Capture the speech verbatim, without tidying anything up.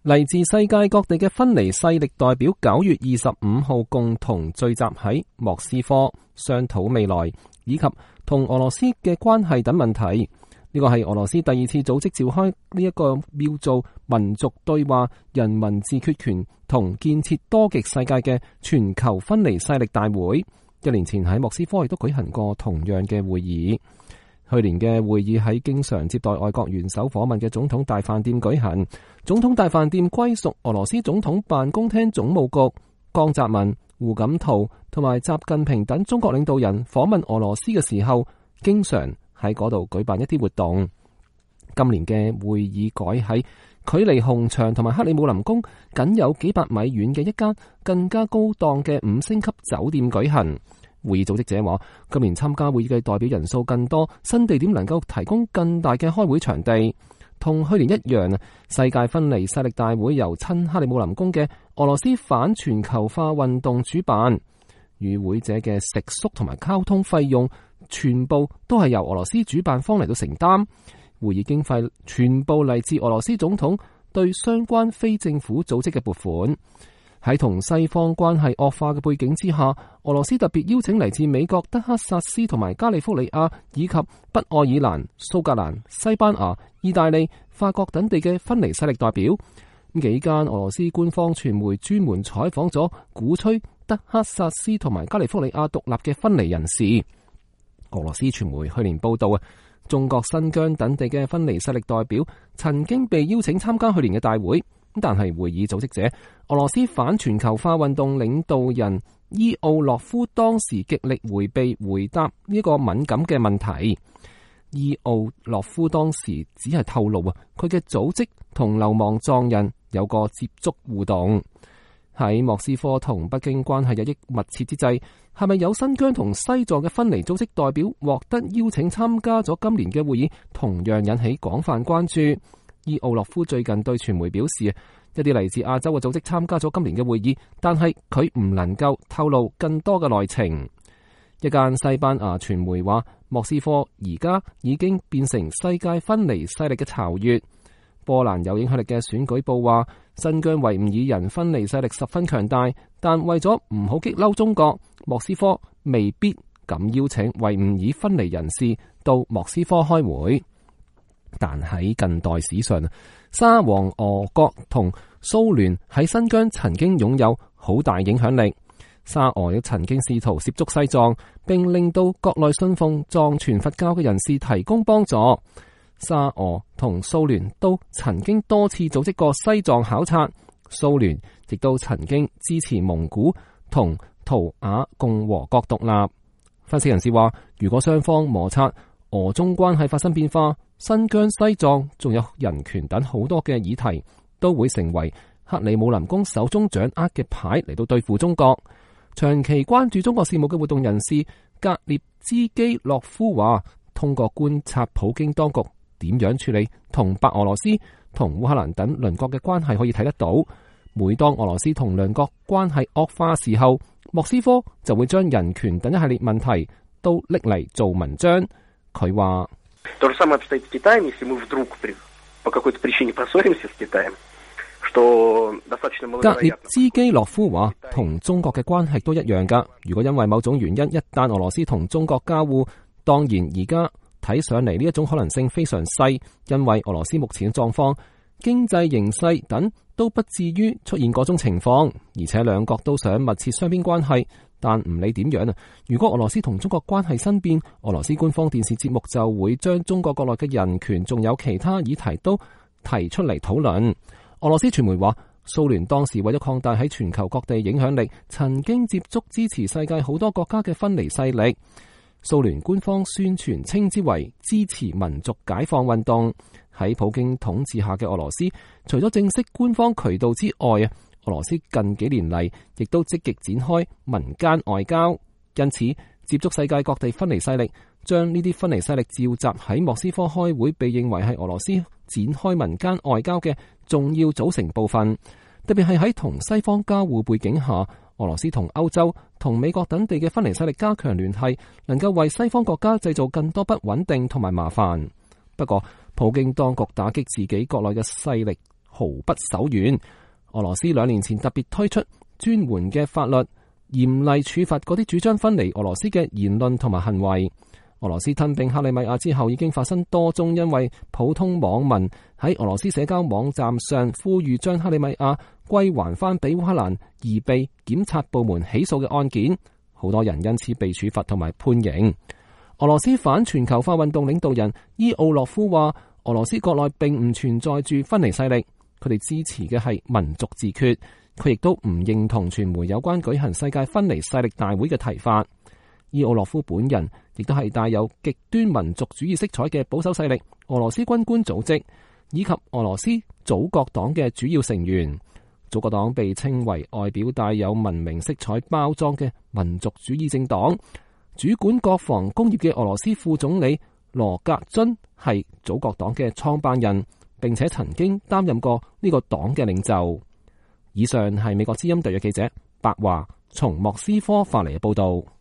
嚟自世界各地嘅分離勢力代表九月二十五號共同聚集喺莫斯科，商討未來以及同俄羅斯嘅關係等問題。呢個係俄羅斯第二次組織召開呢一個叫做民族對話、人民自決權同建設多極世界嘅全球分離勢力大會。一年前喺莫斯科亦都舉行過同樣嘅會議。去年嘅會議喺經常接待外國元首訪問嘅總統大飯店舉行。總統大飯店歸屬俄羅斯總統辦公廳總務局。江澤民、胡錦濤同埋習近平等中國領導人訪問俄羅斯嘅時候，經常喺嗰度舉辦一啲活動。今年嘅會議改喺距離紅場同埋克里姆林宮僅有幾百米遠嘅一間更加高檔嘅五星級酒店舉行。會議組織者話，今年參加會議嘅代表人數更多，新地點能夠提供更大嘅開會場地。同去年一樣，世界分離勢力大會由親克里姆林宮嘅俄羅斯反全球化運動主辦，與會者嘅食宿同埋交通費用全部都係由俄羅斯主辦方嚟到承擔。會議經費全部嚟自俄羅斯總統對相關非政府組織嘅撥款。喺同西方關係惡化嘅背景之下，俄羅斯特別邀請嚟自美國、德克薩斯同埋加利福尼亞以及北愛爾蘭、蘇格蘭、西班牙、意大利、法國等地嘅分離勢力代表。幾間俄羅斯官方傳媒專門採訪咗鼓吹德克薩斯同埋加利福尼亞獨立嘅分離人士。俄羅斯傳媒去年報道啊，中國新疆等地嘅分離勢力代表曾經被邀請參加去年嘅大會。但係會議組織者俄羅斯反全球化運動領導人伊奧洛夫當時極力迴避回答呢個敏感嘅問題。伊奧洛夫當時只係透露啊，佢嘅組織同流亡藏人有個接觸互動。喺莫斯科同北京關係日益密切之際，係咪有新疆同西藏嘅分離組織代表獲得邀請參加咗今年嘅會議，同樣引起廣泛關注。伊奧洛夫最近對傳媒表示，一啲嚟自亞洲嘅組織參加咗今年嘅會議，但係佢唔能夠透露更多嘅內情。一間西班牙傳媒話，莫斯科而家已經變成世界分離勢力嘅巢穴。波蘭有影響力嘅選舉報話，新疆維吾爾人分離勢力十分強大，但為咗唔好激嬲中國，莫斯科未必敢邀請維吾爾分離人士到莫斯科開會。但喺近代史上，沙皇俄國同蘇聯喺新疆曾經擁有好大影響力。沙俄亦曾經試圖涉足西藏，並令到國內信奉藏傳佛教嘅人士提供幫助。沙俄同蘇聯都曾經多次組織過西藏考察，蘇聯亦都曾經支持蒙古同圖瓦共和國獨立。分析人士話，如果雙方摩擦，俄中關係發生變化，新疆、西藏仲有人權等好多嘅議題，都會成為克里姆林宮手中掌握嘅牌嚟到對付中國。長期關注中國事務嘅活動人士格列茲基洛夫話，通過觀察普京當局點樣處理同白俄羅斯同烏克蘭等鄰國嘅關係，可以睇得到，每當俄羅斯同鄰國關係惡化時候，莫斯科就會將人權等一系列問題都拎嚟做文章。佢話，格列茲基洛夫話，同中國嘅關係都一樣噶。如果因為某種原因，一旦俄羅斯同中國交惡，當然而家睇上嚟呢一種可能性非常細，因為俄羅斯目前嘅狀況、經濟形勢等都不至於出現嗰種情況，而且兩國都想密切雙邊關係。但唔理點樣啊，如果俄羅斯同中國關係生變，俄羅斯官方電視節目就會將中國國內嘅人權仲有其他議題都提出嚟討論。俄羅斯傳媒話，蘇聯當時為咗擴大喺全球各地影響力，曾經接觸支持世界好多國家嘅分離勢力。蘇聯官方宣傳稱之為支持民族解放運動。喺普京統治下嘅俄羅斯，除咗正式官方渠道之外啊，俄羅斯近幾年嚟亦都積極展開民間外交，因此接觸世界各地分離勢力，將呢啲分離勢力召集喺莫斯科開會，被認為係俄羅斯展開民間外交嘅重要組成部分。特別係喺同西方交互背景下，俄羅斯同歐洲同美國等地嘅分離勢力加強聯繫，能夠為西方國家製造更多不穩定同埋麻煩。不過，普京當局打擊自己國內嘅勢力毫不手軟。俄羅斯兩年前特別推出專門嘅法律，嚴厲處罰嗰啲主張分離俄羅斯嘅言論同埋行為。俄羅斯吞併克里米亞之後，已經發生多宗因為普通網民喺俄羅斯社交網站上呼籲將克里米亞歸還翻俾烏克蘭而被檢察部門起訴嘅案件，好多人因此被處罰同埋判刑。俄羅斯反全球化運動領導人伊奧洛夫話，俄羅斯國內並唔存在住分離勢力，佢哋支持嘅係民族自決。佢亦都唔認同傳媒有關舉行世界分離勢力大會嘅提法。伊奧洛夫本人亦都係帶有極端民族主義色彩嘅保守勢力俄羅斯軍官組織以及俄羅斯祖國黨嘅主要成員。祖國黨被稱為外表帶有文明色彩包裝嘅民族主義政黨。主管國防工業嘅俄羅斯副總理羅格津係祖國黨嘅創辦人，並且曾經擔任過呢個黨嘅領袖。以上係美國之音特約記者白華從莫斯科發嚟嘅報道。